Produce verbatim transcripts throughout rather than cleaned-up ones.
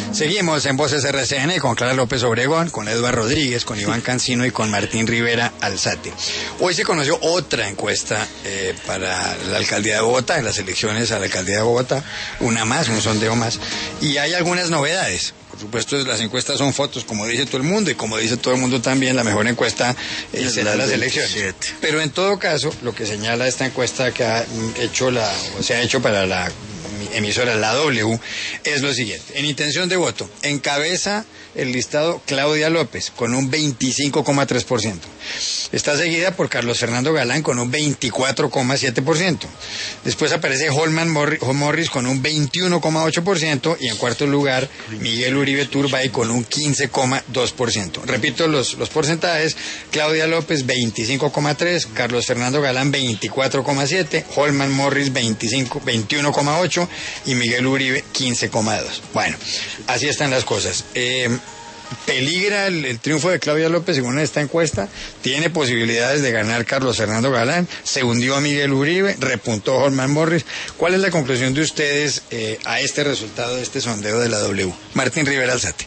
Seguimos en Voces R C N con Clara López Obregón, con Eduardo Rodríguez, con Iván Cancino y con Martín Rivera Alzate. Hoy se conoció otra encuesta eh, para la alcaldía de Bogotá, en las elecciones a la alcaldía de Bogotá, una más, un sondeo más, y hay algunas novedades. Por supuesto, las encuestas son fotos, como dice todo el mundo, y como dice todo el mundo también, la mejor encuesta eh, será las elecciones. Pero en todo caso, lo que señala esta encuesta que ha hecho la, o se ha hecho para la emisora La W es lo siguiente: en intención de voto encabeza el listado Claudia López con un veinticinco coma tres por ciento. Está seguida por Carlos Fernando Galán con un veinticuatro coma siete por ciento. Después aparece Holman Morris con un veintiuno coma ocho por ciento y en cuarto lugar Miguel Uribe Turbay con un quince coma dos por ciento. Repito los, los porcentajes: Claudia López veinticinco coma tres por ciento, Carlos Fernando Galán veinticuatro coma siete por ciento, Holman Morris veinticinco, veintiuno coma ocho por ciento y Miguel Uribe quince coma dos por ciento. Bueno, así están las cosas. Eh, ¿Peligra el, el triunfo de Claudia López según esta encuesta? ¿Tiene posibilidades de ganar Carlos Fernando Galán? ¿Se hundió a Miguel Uribe? ¿Repuntó Holman Morris? ¿Cuál es la conclusión de ustedes eh, a este resultado de este sondeo de la W? Martín Rivera Alzate.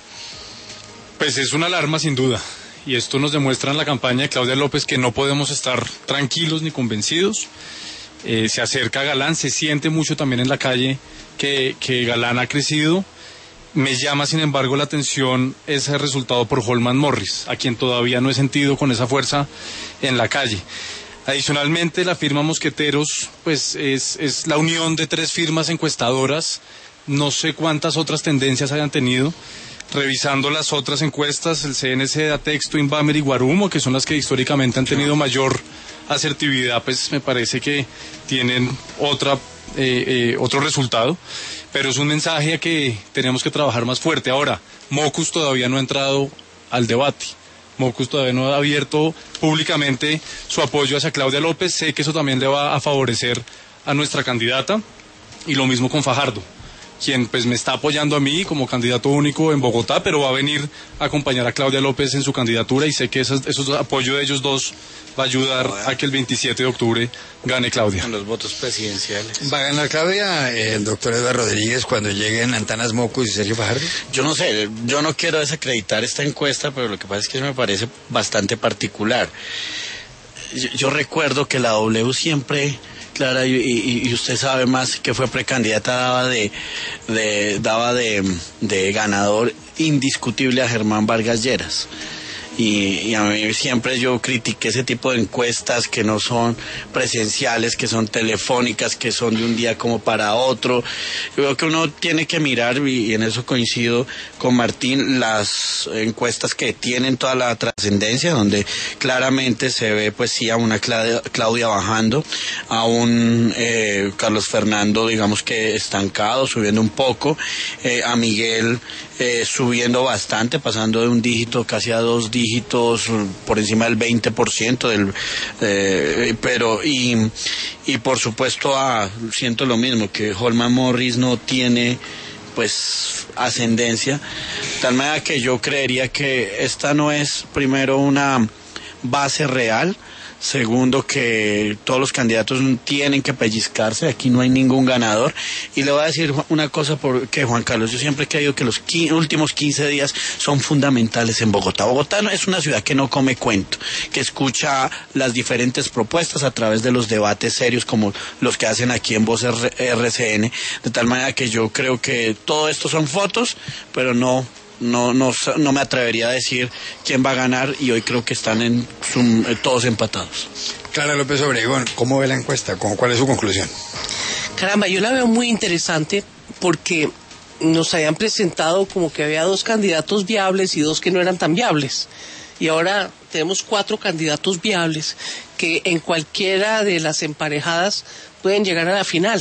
Pues es una alarma sin duda, y esto nos demuestra en la campaña de Claudia López que no podemos estar tranquilos ni convencidos. Eh, se acerca Galán, se siente mucho también en la calle que, que Galán ha crecido. Me llama, sin embargo, la atención ese resultado por Holman Morris, a quien todavía no he sentido con esa fuerza en la calle. Adicionalmente, la firma Mosqueteros, pues es, es la unión de tres firmas encuestadoras. No sé cuántas otras tendencias hayan tenido. Revisando las otras encuestas, el C N C, Datexto, Inbamer y Guarumo, que son las que históricamente han tenido mayor asertividad, pues me parece que tienen otra, eh, eh, otro resultado. Pero es un mensaje a que tenemos que trabajar más fuerte. Ahora, Mocus todavía no ha entrado al debate. Mocus todavía no ha abierto públicamente su apoyo hacia Claudia López. Sé que eso también le va a favorecer a nuestra candidata. Y lo mismo con Fajardo, quien pues me está apoyando a mí como candidato único en Bogotá, pero va a venir a acompañar a Claudia López en su candidatura, y sé que esos, esos apoyo de ellos dos va a ayudar a que el veintisiete de octubre gane Claudia. En los votos presidenciales. ¿Va a ganar Claudia eh, el doctor Eduardo Rodríguez cuando lleguen Antanas Mocus y Sergio Fajardo? Yo no sé, yo no quiero desacreditar esta encuesta, pero lo que pasa es que me parece bastante particular. Yo, yo recuerdo que la W siempre, Clara, y, y, y usted sabe más, que fue precandidata, daba de, de daba de, de ganador indiscutible a Germán Vargas Lleras. Y, y a mí siempre yo critiqué ese tipo de encuestas que no son presenciales, que son telefónicas, que son de un día como para otro. Yo creo que uno tiene que mirar, y, y en eso coincido con Martín, las encuestas que tienen toda la trascendencia, donde claramente se ve pues sí a una Claudia, Claudia bajando, a un eh, Carlos Fernando digamos que estancado, subiendo un poco, eh, a Miguel eh, subiendo bastante, pasando de un dígito casi a dos dígitos dígitos, por encima del veinte por ciento del, eh, pero y, y por supuesto a, siento lo mismo, que Holman Morris no tiene pues ascendencia, tal manera que yo creería que esta no es, primero, una base real. Segundo, que todos los candidatos tienen que pellizcarse, aquí no hay ningún ganador. Y le voy a decir una cosa, porque Juan Carlos, yo siempre he creído que los quince, últimos quince días son fundamentales en Bogotá. Bogotá es una ciudad que no come cuento, que escucha las diferentes propuestas a través de los debates serios como los que hacen aquí en Voz R C N, de tal manera que yo creo que todo esto son fotos, pero no... No, no, no me atrevería a decir quién va a ganar, y hoy creo que están en su, eh, todos empatados. Clara López Obregón, ¿cómo ve la encuesta? ¿Cuál es su conclusión? Caramba, yo la veo muy interesante porque nos habían presentado como que había dos candidatos viables y dos que no eran tan viables. Y ahora tenemos cuatro candidatos viables que en cualquiera de las emparejadas pueden llegar a la final.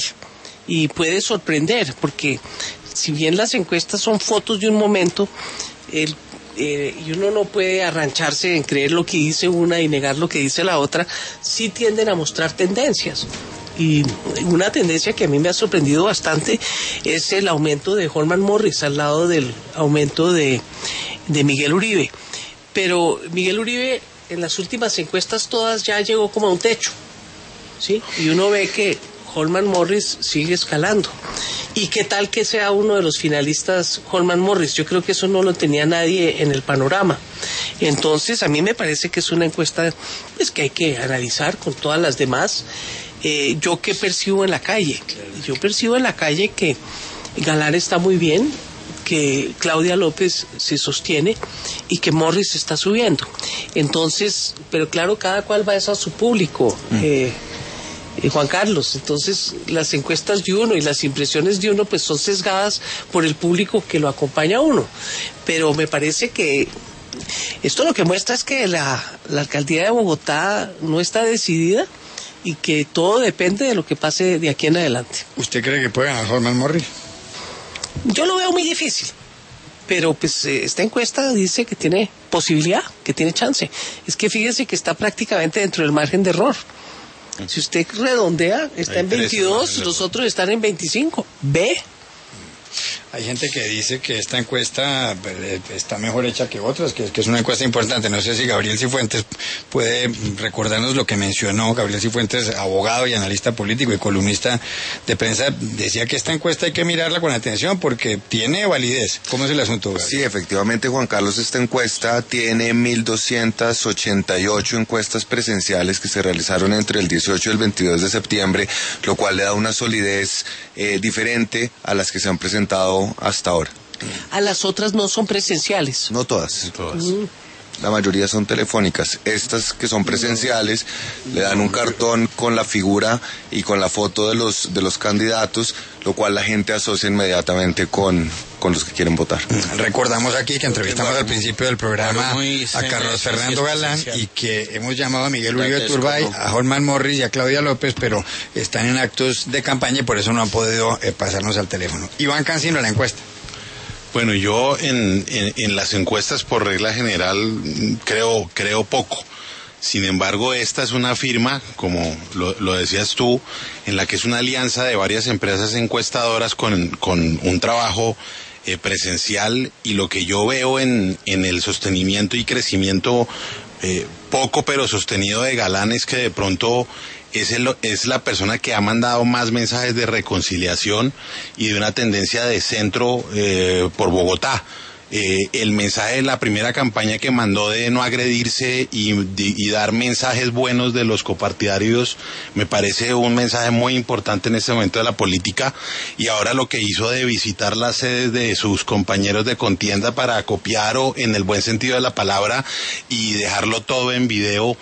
Y puede sorprender, porque si bien las encuestas son fotos de un momento, el, eh, y uno no puede arrancharse en creer lo que dice una y negar lo que dice la otra, sí tienden a mostrar tendencias. Y una tendencia que a mí me ha sorprendido bastante es el aumento de Holman Morris al lado del aumento de, de Miguel Uribe. Pero Miguel Uribe en las últimas encuestas todas ya llegó como a un techo, ¿sí? Y uno ve que Holman Morris sigue escalando. ¿Y qué tal que sea uno de los finalistas Holman Morris? Yo creo que eso no lo tenía nadie en el panorama. Entonces, a mí me parece que es una encuesta pues, que hay que analizar con todas las demás. Eh, ¿Yo qué percibo en la calle? Yo percibo en la calle que Galán está muy bien, que Claudia López se sostiene y que Morris está subiendo. Entonces, pero claro, cada cual va a eso a su público. Mm. Eh, Eh, Juan Carlos, entonces las encuestas de uno y las impresiones de uno pues son sesgadas por el público que lo acompaña a uno, pero me parece que esto lo que muestra es que la, la alcaldía de Bogotá no está decidida y que todo depende de lo que pase de aquí en adelante. ¿Usted cree que puede ganar Holman Morris? Yo lo veo muy difícil, pero pues eh, esta encuesta dice que tiene posibilidad, que tiene chance. Es que fíjese que está prácticamente dentro del margen de error. Si usted redondea, está en veintidós, los otros están en veinticinco. ¿Ve? Hay gente que dice que esta encuesta está mejor hecha que otras, que, que es una encuesta importante. No sé si Gabriel Cifuentes puede recordarnos lo que mencionó. Gabriel Cifuentes, abogado y analista político y columnista de prensa, decía que esta encuesta hay que mirarla con atención porque tiene validez. ¿Cómo es el asunto, Gabriel? Sí, efectivamente, Juan Carlos, esta encuesta tiene mil doscientas ochenta y ocho encuestas presenciales que se realizaron entre el dieciocho y el veintidós de septiembre, lo cual le da una solidez eh, diferente a las que se han presentado hasta ahora. A las otras no son presenciales. No todas. No todas. Mm. La mayoría son telefónicas. Estas que son presenciales le dan un cartón con la figura y con la foto de los de los candidatos, lo cual la gente asocia inmediatamente con, con los que quieren votar. Recordamos aquí que entrevistamos al principio del programa a Carlos Fernando Galán y que hemos llamado a Miguel Uribe Turbay, a Holman Morris y a Claudia López, pero están en actos de campaña y por eso no han podido eh, pasarnos al teléfono. Iván Cancino, la encuesta. Bueno, yo en, en, en las encuestas por regla general creo, creo poco. Sin embargo, esta es una firma, como lo, lo decías tú, en la que es una alianza de varias empresas encuestadoras con, con un trabajo eh, presencial, y lo que yo veo en, en el sostenimiento y crecimiento eh, poco pero sostenido de Galán es que de pronto Es, el, es la persona que ha mandado más mensajes de reconciliación y de una tendencia de centro eh, por Bogotá. Eh, el mensaje de la primera campaña que mandó de no agredirse y, y, y dar mensajes buenos de los copartidarios me parece un mensaje muy importante en este momento de la política, y ahora lo que hizo de visitar las sedes de sus compañeros de contienda para copiar, o en el buen sentido de la palabra, y dejarlo todo en video,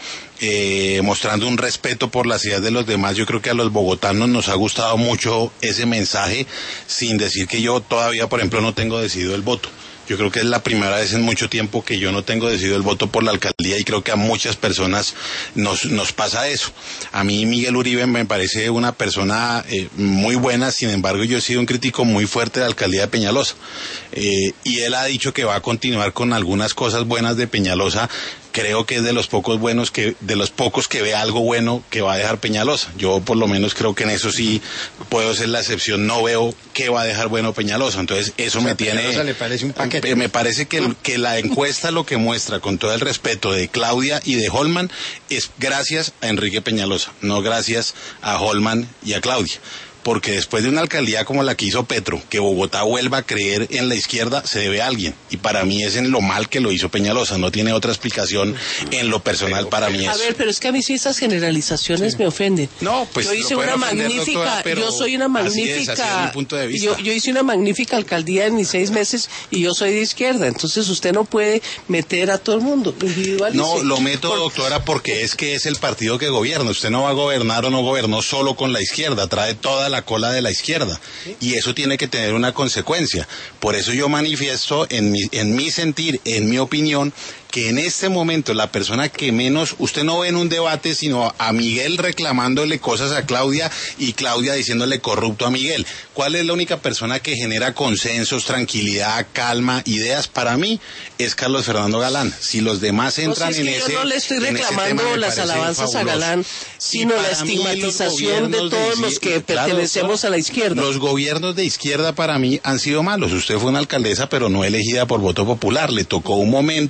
Eh, mostrando un respeto por las ideas de los demás. Yo creo que a los bogotanos nos ha gustado mucho ese mensaje, sin decir que yo todavía, por ejemplo, no tengo decidido el voto. Yo creo que es la primera vez en mucho tiempo que yo no tengo decidido el voto por la alcaldía, y creo que a muchas personas nos, nos pasa eso. A mí Miguel Uribe me parece una persona eh, muy buena, sin embargo yo he sido un crítico muy fuerte de la alcaldía de Peñalosa. Eh, y él ha dicho que va a continuar con algunas cosas buenas de Peñalosa. Creo que es de los pocos buenos que, de los pocos que ve algo bueno que va a dejar Peñalosa. Yo por lo menos creo que en eso sí puedo ser la excepción. No veo que va a dejar bueno Peñalosa. Entonces eso o sea, me tiene. Peñalosa le parece un paquete. Me parece que, que la encuesta lo que muestra, con todo el respeto de Claudia y de Holman, es gracias a Enrique Peñalosa, no gracias a Holman y a Claudia. Porque después de una alcaldía como la que hizo Petro, que Bogotá vuelva a creer en la izquierda, se debe a alguien. Y para mí es en lo mal que lo hizo Peñalosa. No tiene otra explicación en lo personal para mí. A eso. ver, pero es que a mí sí esas generalizaciones sí. me ofenden. No, pues yo hice una magnífica, toda, yo soy una magnífica, así es, así es mi punto de vista. Yo, yo hice una magnífica alcaldía en mis seis meses y yo soy de izquierda. Entonces usted no puede meter a todo el mundo, individualice. No, lo meto, Por... doctora, porque es que es el partido que gobierna. Usted no va a gobernar o no gobernó solo con la izquierda. Trae toda la cola de la izquierda, y eso tiene que tener una consecuencia. Por eso yo manifiesto en mi, en mi sentir, en mi opinión, que en este momento la persona que menos, usted no ve en un debate sino a Miguel reclamándole cosas a Claudia y Claudia diciéndole corrupto a Miguel. ¿Cuál es la única persona que genera consensos, tranquilidad, calma, ideas? Para mí es Carlos Fernando Galán. Si los demás entran no, si es en que ese, yo no le estoy reclamando las alabanzas a Galán, sino la estigmatización de todos de, los que claro, pertenecemos a la izquierda. Los gobiernos de izquierda para mí han sido malos. Usted fue una alcaldesa pero no elegida por voto popular. Le tocó un momento, un momento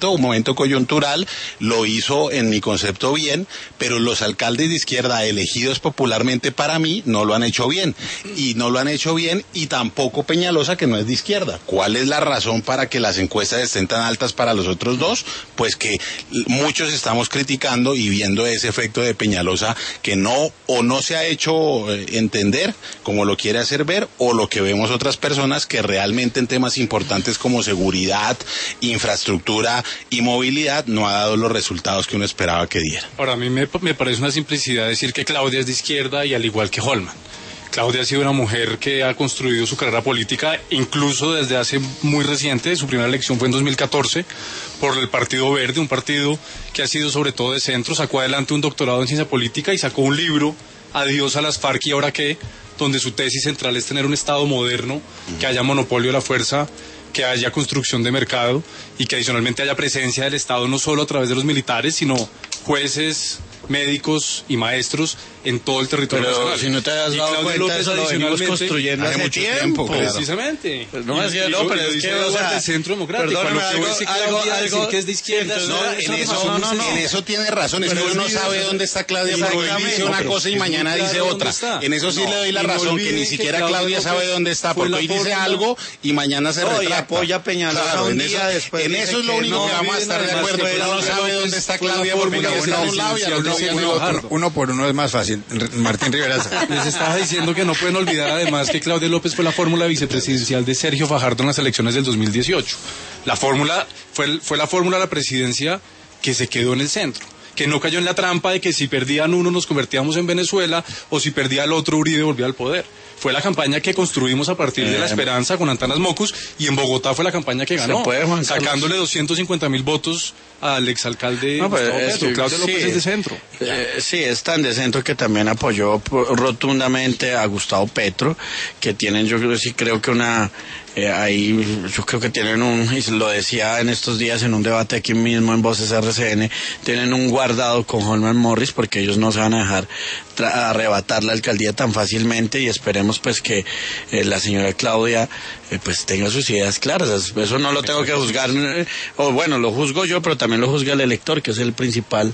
momento coyuntural, lo hizo en mi concepto bien, pero los alcaldes de izquierda elegidos popularmente para mí no lo han hecho bien, y no lo han hecho bien, y tampoco Peñalosa, que no es de izquierda. ¿Cuál es la razón para que las encuestas estén tan altas para los otros dos? Pues que muchos estamos criticando y viendo ese efecto de Peñalosa que no, o no se ha hecho eh, entender como lo quiere hacer ver, o lo que vemos otras personas que realmente en temas importantes como seguridad, infraestructura y movilidad no ha dado los resultados que uno esperaba que diera. Ahora, a mí me, me parece una simplicidad decir que Claudia es de izquierda y al igual que Holman. Claudia ha sido una mujer que ha construido su carrera política incluso desde hace muy reciente. Su primera elección fue en dos mil catorce por el Partido Verde, un partido que ha sido sobre todo de centro. Sacó adelante un doctorado en ciencia política y sacó un libro, Adiós a las FARC y ahora qué, donde su tesis central es tener un Estado moderno, que haya monopolio de la fuerza, que haya construcción de mercado y que adicionalmente haya presencia del Estado no solo a través de los militares, sino jueces, médicos y maestros en todo el territorio pero nacional. si no te has y dado Claudia cuenta, López eso lo venimos adicionalmente construyendo hace, hace mucho mucho tiempo. tiempo, claro. Precisamente. Pues no, es que, Y no, lo- pero lo es dice que, o Eduardo sea, del Centro Democrático. perdóname, A lo que voy algo- es que algo- Claudia algo- decir que es de izquierda. entonces, No, eso- en eso eso, no, no, no. en eso tiene razón, es Pero que uno no olvide sabe eso. dónde está Claudia, Exactamente. porque hoy dice No, una pero cosa y es muy mañana claro dice dónde otra. está. En eso sí No, le doy la y no razón, que olviden ni que siquiera Claudia Claudia López sabe dónde está, fue porque la hoy dice fórmula- algo y mañana se No, y retracta. apoya a Peñalosa Claro, un en día, eso, después en dice eso es lo que único no, que vamos a estar de además acuerdo, que pero uno no Claudia sabe López dónde está fue la Claudia, porque fórmula ya está a un lado y al otro presidencial tiene de otro. Fajardo. Uno por uno es más fácil. Martín Rivera. Les estaba diciendo que no pueden olvidar además que Claudia López fue la fórmula vicepresidencial de Sergio Fajardo en las elecciones del dos mil dieciocho. La fórmula fue, fue la fórmula de la presidencia que se quedó en el centro, que no cayó en la trampa de que si perdían uno nos convertíamos en Venezuela o si perdía el otro Uribe volvía al poder. Fue la campaña que construimos a partir de la esperanza con Antanas Mocus, y en Bogotá fue la campaña que ganó, puede, Juan Carlos. sacándole doscientos cincuenta mil votos al exalcalde No, pero Gustavo es Petro. que- Claudia López sí. es de centro. Eh, sí, es tan de centro que también apoyó po- rotundamente a Gustavo Petro, que tienen, yo creo, sí creo que una, eh, ahí, yo creo que tienen un, y lo decía en estos días en un debate aquí mismo en Voces R C N, tienen un guardado con Holman Morris, porque ellos no se van a dejar tra- arrebatar la alcaldía tan fácilmente, y esperemos pues que eh, la señora Claudia eh, pues tenga sus ideas claras. Eso no lo tengo que juzgar, eh, o bueno, lo juzgo yo, pero también lo juzga el elector, que es el principal,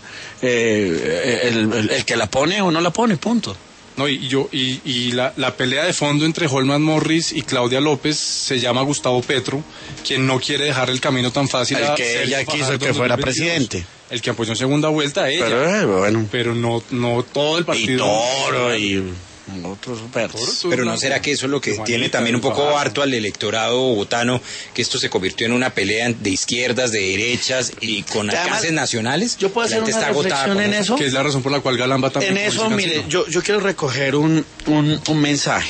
eh, el, el- el que la pone o no la pone, punto. No, y yo y, y la, la pelea de fondo entre Holman Morris y Claudia López se llama Gustavo Petro, quien no quiere dejar el camino tan fácil El a que Sergio ella quiso Fajardo que en fuera dos mil veintidós. presidente. El que apoyó en segunda vuelta a ella, Pero pero, eh, bueno, no no todo el y partido. Toro y otros verdes. Toro, Pero ¿no será que eso es lo que Juanita, tiene también un poco Fajardo. harto al electorado bogotano, que esto se convirtió en una pelea de izquierdas, de derechas y con Además, alcances nacionales? yo puedo La hacer gente una está agotada reflexión con en eso. Que es la razón por la cual Galán va también. En como eso, dice mire, Cancino. yo, yo quiero recoger un, un, un mensaje.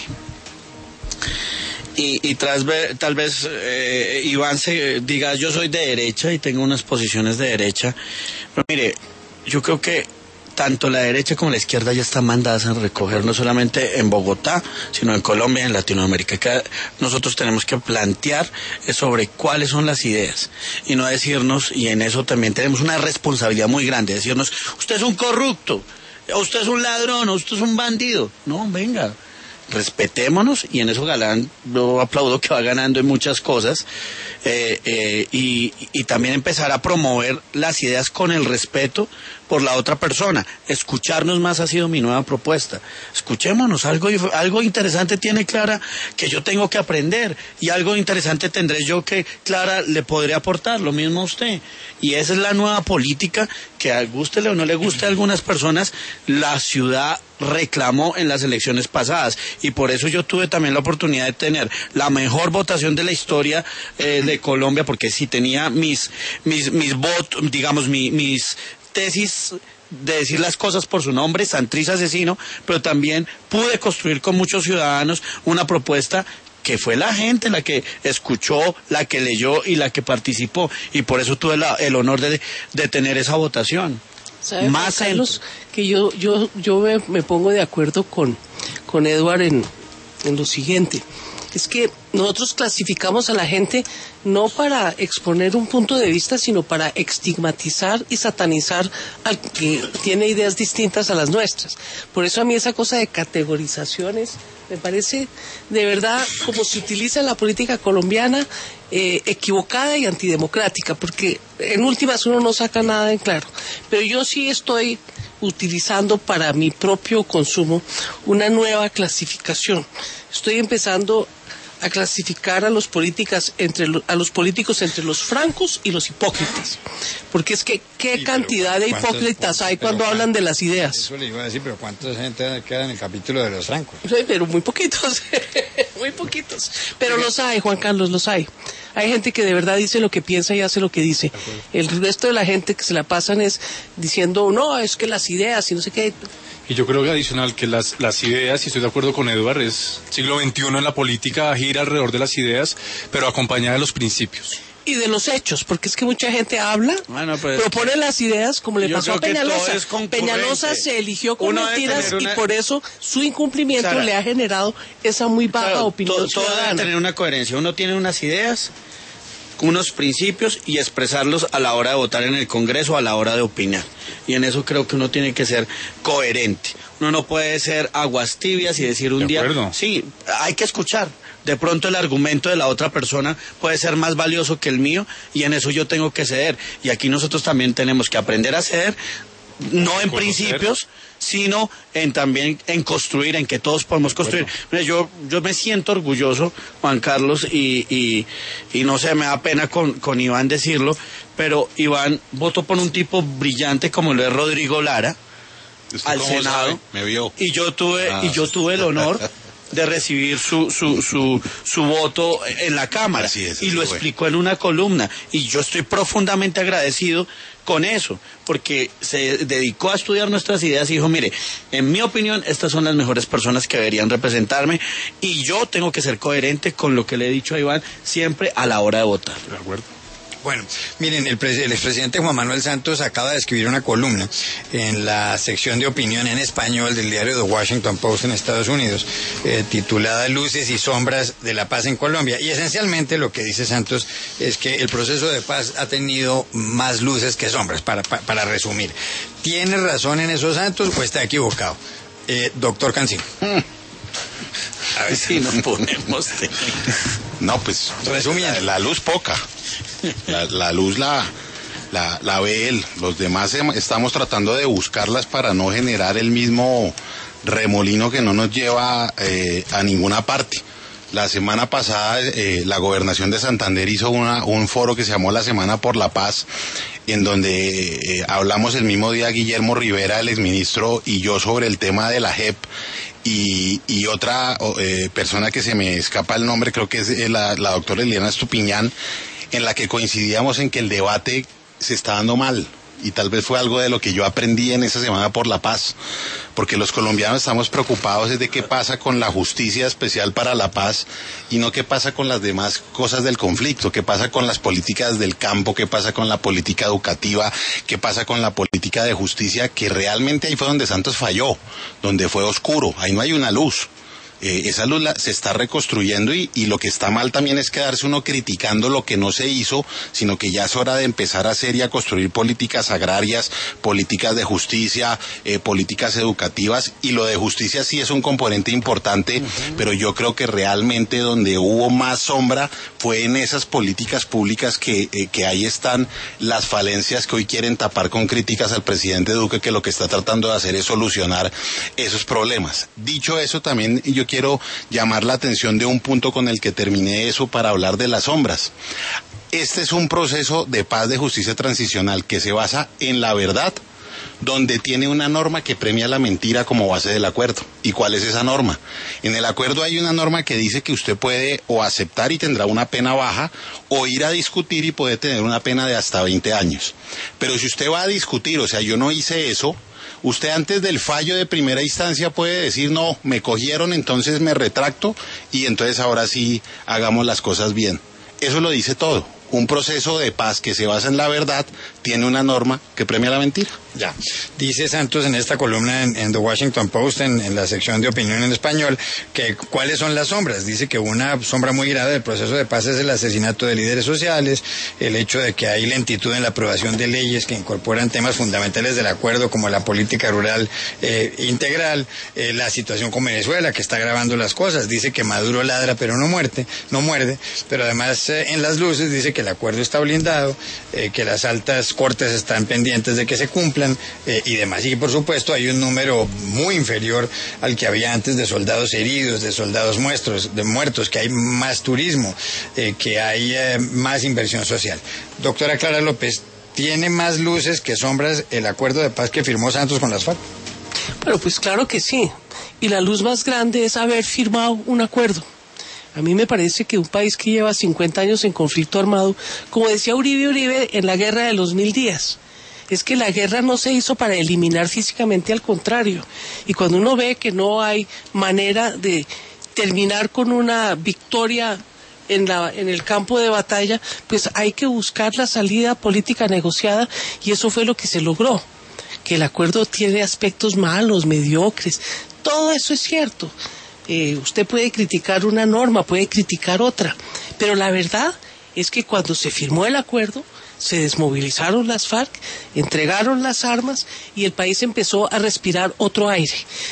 Y, y tras ver, tal vez eh, Iván se diga, yo soy de derecha y tengo unas posiciones de derecha. Pero mire, yo creo que tanto la derecha como la izquierda ya están mandadas a recoger, no solamente en Bogotá, sino en Colombia y en Latinoamérica. Que nosotros tenemos que plantear sobre cuáles son las ideas y no decirnos, y en eso también tenemos una responsabilidad muy grande, decirnos, usted es un corrupto, o usted es un ladrón, o usted es un bandido. No, venga, respetémonos, y en eso Galán lo aplaudo, que va ganando en muchas cosas, eh, eh, y, y también empezar a promover las ideas con el respeto por la otra persona. Escucharnos más ha sido mi nueva propuesta. Escuchémonos, algo, algo interesante tiene Clara que yo tengo que aprender, y algo interesante tendré yo que Clara le podré aportar, lo mismo a usted. Y esa es la nueva política que, gústele o no le guste a algunas personas, la ciudad reclamó en las elecciones pasadas, y por eso yo tuve también la oportunidad de tener la mejor votación de la historia eh, de Colombia, porque sí tenía mis mis mis votos, digamos, mi, mis tesis de decir las cosas por su nombre, Santriz asesino, pero también pude construir con muchos ciudadanos una propuesta que fue la gente la que escuchó, la que leyó y la que participó, y por eso tuve la, el honor de, de tener esa votación. ¿Sabe, Más Juan Carlos, centro. que yo yo yo me, me pongo de acuerdo con con Edward en, en lo siguiente? es que nosotros clasificamos a la gente no para exponer un punto de vista, sino para estigmatizar y satanizar al que tiene ideas distintas a las nuestras. Por eso a mí esa cosa de categorizaciones me parece de verdad como se utiliza en la política colombiana, eh, equivocada y antidemocrática, porque en últimas uno no saca nada en claro. Pero yo sí estoy utilizando para mi propio consumo una nueva clasificación. Estoy empezando a clasificar a los políticas entre lo, a los políticos entre los francos y los hipócritas, porque es que qué sí, cantidad de hipócritas hay cuando hablan de las ideas. Eso le iba a decir, pero ¿cuánta gente queda en el capítulo de los francos? Sí, pero muy poquitos, muy poquitos. Pero los hay, Juan Carlos, los hay. Hay gente que de verdad dice lo que piensa y hace lo que dice. El resto de la gente que se la pasan es diciendo, no, es que las ideas y no sé qué. Y yo creo que adicional que las, las ideas, y estoy de acuerdo con Edward, es siglo veintiuno en la política gira alrededor de las ideas, pero acompañada de los principios. Y de los hechos, porque es que mucha gente habla, bueno, pues propone que las ideas, como le yo pasó a creo que todo Peñalosa. es concurrente. Peñalosa se eligió con Uno debe mentiras tener una- y por eso su incumplimiento Sara, le ha generado esa muy baja claro, opinión todo, todo debe ciudadana. tener una coherencia. Uno tiene unas ideas, unos principios y expresarlos a la hora de votar en el Congreso, a la hora de opinar. Y en eso creo que uno tiene que ser coherente. Uno no puede ser aguas tibias y decir un De día, acuerdo. sí, hay que escuchar. De pronto el argumento de la otra persona puede ser más valioso que el mío y en eso yo tengo que ceder. Y aquí nosotros también tenemos que aprender a ceder, no en Conocer. principios, sino en también en construir, en que todos podemos construir. Mira, yo yo me siento orgulloso, Juan Carlos, y, y, y no sé, me da pena con, con Iván decirlo, pero Iván votó por un tipo brillante como lo es Rodrigo Lara ¿Usted al cómo Senado, sabe? Me vio. y yo tuve Ah. y yo tuve el honor de recibir su su su su voto en la Cámara. Así es, y así lo fue. explicó en una columna y yo estoy profundamente agradecido con eso, porque se dedicó a estudiar nuestras ideas y dijo, mire, en mi opinión estas son las mejores personas que deberían representarme y yo tengo que ser coherente con lo que le he dicho a Iván siempre a la hora de votar. ¿De acuerdo? Bueno, miren, el, pres- el expresidente Juan Manuel Santos acaba de escribir una columna en la sección de opinión en español del diario The Washington Post en Estados Unidos, eh, titulada Luces y sombras de la paz en Colombia. Y esencialmente lo que dice Santos es que el proceso de paz ha tenido más luces que sombras, para, para, para resumir. ¿Tiene razón en eso Santos o está equivocado? Eh, doctor Cancino. A ver si nos ponemos de- No, pues Resumiendo. la, la luz poca. La, la luz la, la, la ve él. Los demás em- estamos tratando de buscarlas para no generar el mismo remolino que no nos lleva eh, a ninguna parte. La semana pasada eh, la Gobernación de Santander hizo una, un foro que se llamó la Semana por la Paz, en donde eh, hablamos el mismo día Guillermo Rivera, el exministro, y yo sobre el tema de la J E P. Y, y otra eh, persona que se me escapa el nombre, creo que es eh, la, la doctora Eliana Estupiñán, en la que coincidíamos en que el debate se está dando mal. Y tal vez fue algo de lo que yo aprendí en esa Semana por la Paz, porque los colombianos estamos preocupados de qué pasa con la justicia especial para la paz y no qué pasa con las demás cosas del conflicto, qué pasa con las políticas del campo, qué pasa con la política educativa, qué pasa con la política de justicia, que realmente ahí fue donde Santos falló, donde fue oscuro, ahí no hay una luz. Eh, esa luz la, se está reconstruyendo y, y lo que está mal también es quedarse uno criticando lo que no se hizo, sino que ya es hora de empezar a hacer y a construir políticas agrarias, políticas de justicia, eh, políticas educativas, y lo de justicia sí es un componente importante, uh-huh. Pero yo creo que realmente donde hubo más sombra fue en esas políticas públicas que, eh, que ahí están las falencias que hoy quieren tapar con críticas al presidente Duque, que lo que está tratando de hacer es solucionar esos problemas. Dicho eso, también yo quiero llamar la atención de un punto con el que terminé eso para hablar de las sombras. Este es un proceso de paz, de justicia transicional que se basa en la verdad, donde tiene una norma que premia la mentira como base del acuerdo. ¿Y cuál es esa norma? En el acuerdo hay una norma que dice que usted puede o aceptar y tendrá una pena baja, o ir a discutir y puede tener una pena de hasta veinte años. Pero si usted va a discutir, o sea, yo no hice eso, usted antes del fallo de primera instancia puede decir, no, me cogieron, entonces me retracto y entonces ahora sí hagamos las cosas bien. Eso lo dice todo. un proceso de paz que se basa en la verdad tiene una norma que premia la mentira. Ya. Dice Santos en esta columna en, en The Washington Post, en, en la sección de opinión en español, que cuáles son las sombras. Dice que una sombra muy grave del proceso de paz es el asesinato de líderes sociales, el hecho de que hay lentitud en la aprobación de leyes que incorporan temas fundamentales del acuerdo, como la política rural eh, integral, eh, la situación con Venezuela, que está agravando las cosas. Dice que Maduro ladra pero no muerde, no muerde, pero además eh, en las luces dice que el acuerdo está blindado, eh, que las altas cortes están pendientes de que se cumplan, Eh, y demás. Y por supuesto hay un número muy inferior al que había antes de soldados heridos, de soldados muertos, de muertos, que hay más turismo, eh, que hay eh, más inversión social. Doctora Clara López, ¿tiene más luces que sombras el acuerdo de paz que firmó Santos con las FARC? Bueno, pues claro que sí. Y la luz más grande es haber firmado un acuerdo. A mí me parece que un país que lleva cincuenta años en conflicto armado, como decía Uribe Uribe en la guerra de los mil días, es que la guerra no se hizo para eliminar físicamente, al contrario. Y cuando uno ve que no hay manera de terminar con una victoria en, la, en el campo de batalla, pues hay que buscar la salida política negociada, y eso fue lo que se logró. Que el acuerdo tiene aspectos malos, mediocres, todo eso es cierto. Eh, usted puede criticar una norma, puede criticar otra, pero la verdad es que cuando se firmó el acuerdo, se desmovilizaron las FARC, entregaron las armas y el país empezó a respirar otro aire.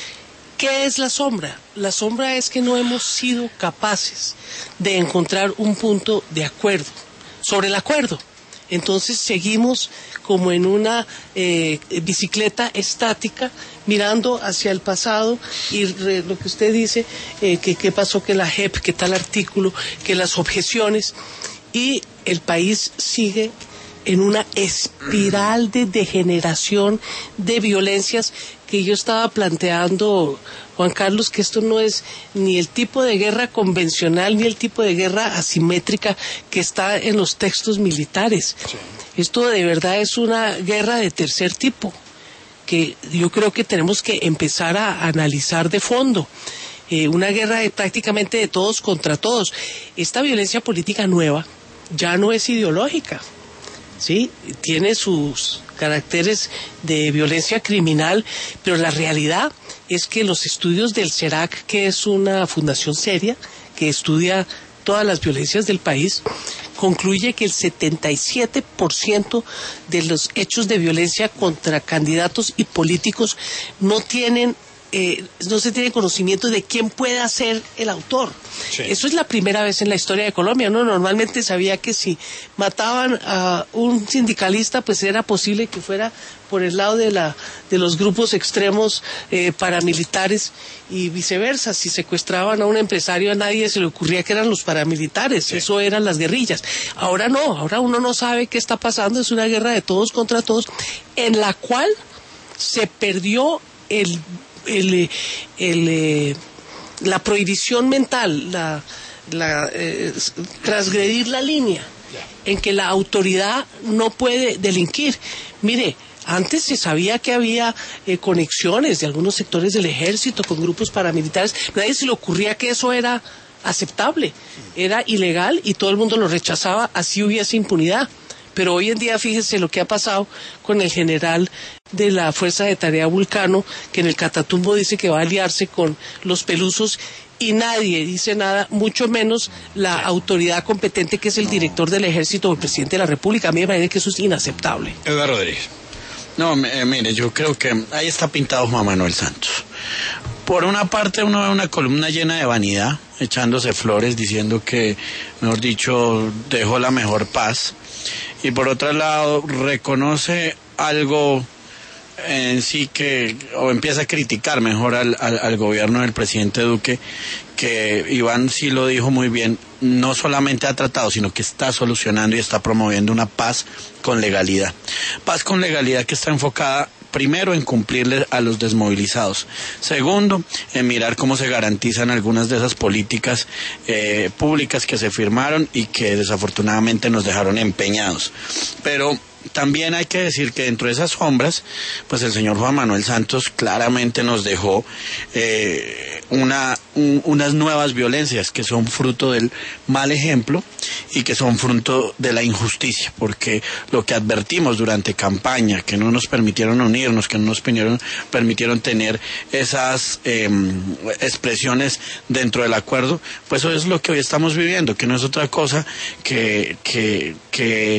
¿Qué es la sombra? La sombra es que no hemos sido capaces de encontrar un punto de acuerdo sobre el acuerdo. Entonces seguimos como en una eh, bicicleta estática, mirando hacia el pasado, y re, lo que usted dice, eh, que qué pasó, que la J E P, que tal artículo, que las objeciones, y el país sigue en una espiral de degeneración, de violencias, que yo estaba planteando, Juan Carlos, que esto no es ni el tipo de guerra convencional, ni el tipo de guerra asimétrica que está en los textos militares. Sí. Esto de verdad es una guerra de tercer tipo, que yo creo que tenemos que empezar a analizar de fondo. Eh, una guerra de, prácticamente de todos contra todos. Esta violencia política nueva ya no es ideológica, ¿sí? Tiene sus caracteres de violencia criminal, pero la realidad es que los estudios del CERAC, que es una fundación seria que estudia todas las violencias del país, concluye que el setenta y siete por ciento de los hechos de violencia contra candidatos y políticos no tienen Eh, no se tiene conocimiento de quién pueda ser el autor. Sí. Eso es la primera vez en la historia de Colombia, ¿no? Normalmente sabía que si mataban a un sindicalista, pues era posible que fuera por el lado de la de los grupos extremos eh, paramilitares, y viceversa. Si secuestraban a un empresario, a nadie se le ocurría que eran los paramilitares, sí. Eso eran las guerrillas. Ahora no, ahora uno no sabe qué está pasando, es una guerra de todos contra todos, en la cual se perdió el El, el, eh, la prohibición mental, la, la, eh, transgredir la línea en que la autoridad no puede delinquir. Mire, antes se sabía que había eh, conexiones de algunos sectores del ejército con grupos paramilitares, nadie se le ocurría que eso era aceptable, era ilegal y todo el mundo lo rechazaba, así hubiese impunidad. Pero hoy en día fíjese lo que ha pasado con el general de la Fuerza de Tarea Vulcano, que en el Catatumbo dice que va a aliarse con los pelusos, y nadie dice nada, mucho menos la autoridad competente, que es el director del Ejército o el presidente de la República. A mí me parece que eso es inaceptable. Eduardo Rodríguez. No, eh, mire, yo creo que ahí está pintado Juan Manuel Santos. Por una parte uno ve una columna llena de vanidad, echándose flores, diciendo que, mejor dicho, dejó la mejor paz. Y por otro lado, reconoce algo en sí que, o empieza a criticar mejor al, al, al gobierno del presidente Duque, que Iván sí lo dijo muy bien, no solamente ha tratado, sino que está solucionando y está promoviendo una paz con legalidad. Paz con legalidad que está enfocada primero en cumplirle a los desmovilizados, segundo en mirar cómo se garantizan algunas de esas políticas eh, públicas que se firmaron y que desafortunadamente nos dejaron empeñados. Pero también hay que decir que dentro de esas sombras, pues el señor Juan Manuel Santos claramente nos dejó eh, una, un, unas nuevas violencias que son fruto del mal ejemplo y que son fruto de la injusticia, porque lo que advertimos durante campaña, que no nos permitieron unirnos, que no nos permitieron, permitieron tener esas eh, expresiones dentro del acuerdo, pues eso es lo que hoy estamos viviendo, que no es otra cosa que, que, que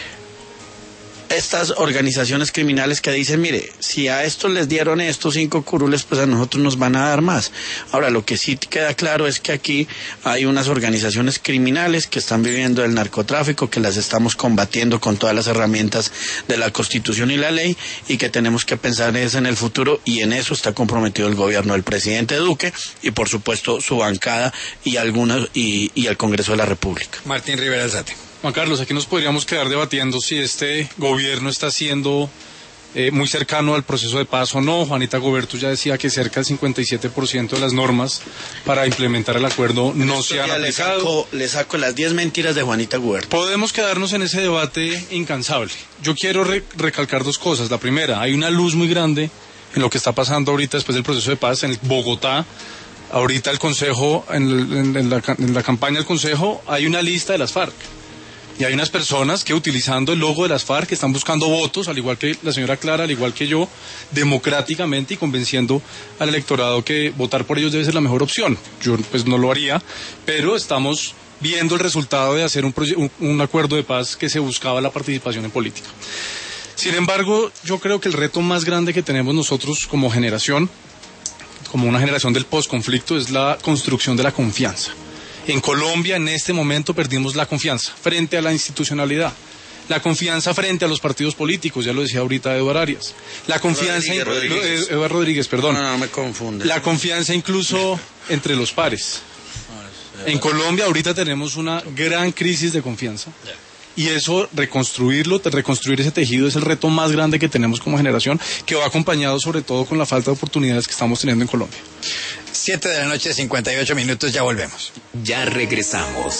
estas organizaciones criminales que dicen, mire, si a estos les dieron estos cinco curules, pues a nosotros nos van a dar más. Ahora, lo que sí queda claro es que aquí hay unas organizaciones criminales que están viviendo el narcotráfico, que las estamos combatiendo con todas las herramientas de la Constitución y la ley, y que tenemos que pensar es en el futuro, y en eso está comprometido el gobierno del presidente Duque, y por supuesto su bancada y, algunas, y, y el Congreso de la República. Martín Rivera Alzate. Juan Carlos, aquí nos podríamos quedar debatiendo si este gobierno está siendo eh, muy cercano al proceso de paz o no. Juanita Gobertu ya decía que cerca del cincuenta y siete por ciento de las normas para implementar el acuerdo no se han aplicado. Le saco, le saco las diez mentiras de Juanita Gobertu. Podemos quedarnos en ese debate incansable. Yo quiero re recalcar dos cosas. La primera, hay una luz muy grande en lo que está pasando ahorita después del proceso de paz en Bogotá. Ahorita el Consejo, en, en, en, la, en la campaña del Consejo, hay una lista de las FARC. Y hay unas personas que utilizando el logo de las FARC están buscando votos, al igual que la señora Clara, al igual que yo, democráticamente y convenciendo al electorado que votar por ellos debe ser la mejor opción. Yo pues no lo haría, pero estamos viendo el resultado de hacer un, un, un acuerdo de paz que se buscaba la participación en política. Sin embargo, yo creo que el reto más grande que tenemos nosotros como generación, como una generación del posconflicto, es la construcción de la confianza. En Colombia, en este momento, perdimos la confianza frente a la institucionalidad, la confianza frente a los partidos políticos, ya lo decía ahorita Eduardo Arias, la confianza, Rodríguez, Rodríguez. Eduardo Rodríguez, perdón, no, no, no me confunde. La confianza incluso entre los pares. En Colombia ahorita tenemos una gran crisis de confianza. Y eso, reconstruirlo, reconstruir ese tejido es el reto más grande que tenemos como generación, que va acompañado sobre todo con la falta de oportunidades que estamos teniendo en Colombia. Siete de la noche, cincuenta y ocho minutos, ya volvemos. Ya regresamos.